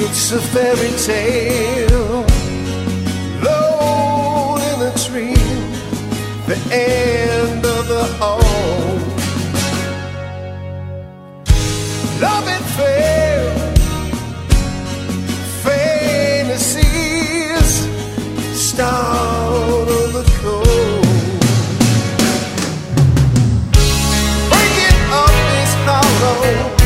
It's a fairy tale, alone in a dream, the end of the all. Love and fail, fantasies, start on the cold. Breaking up is hollow.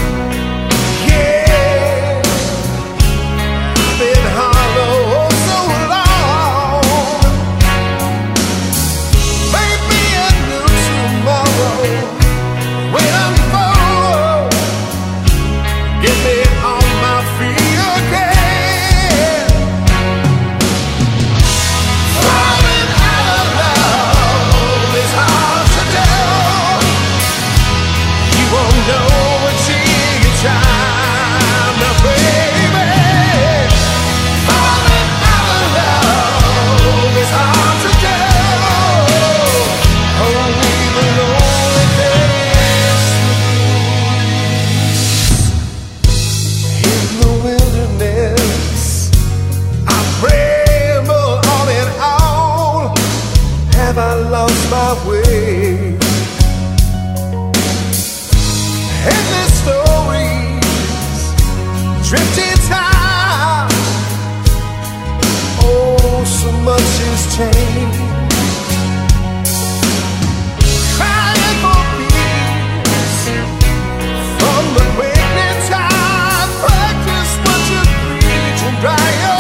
Have I lost my way? Endless stories, drifting time. Oh, so much has changed. Crying for peace from the quickening tide. Practice what you preach and dry your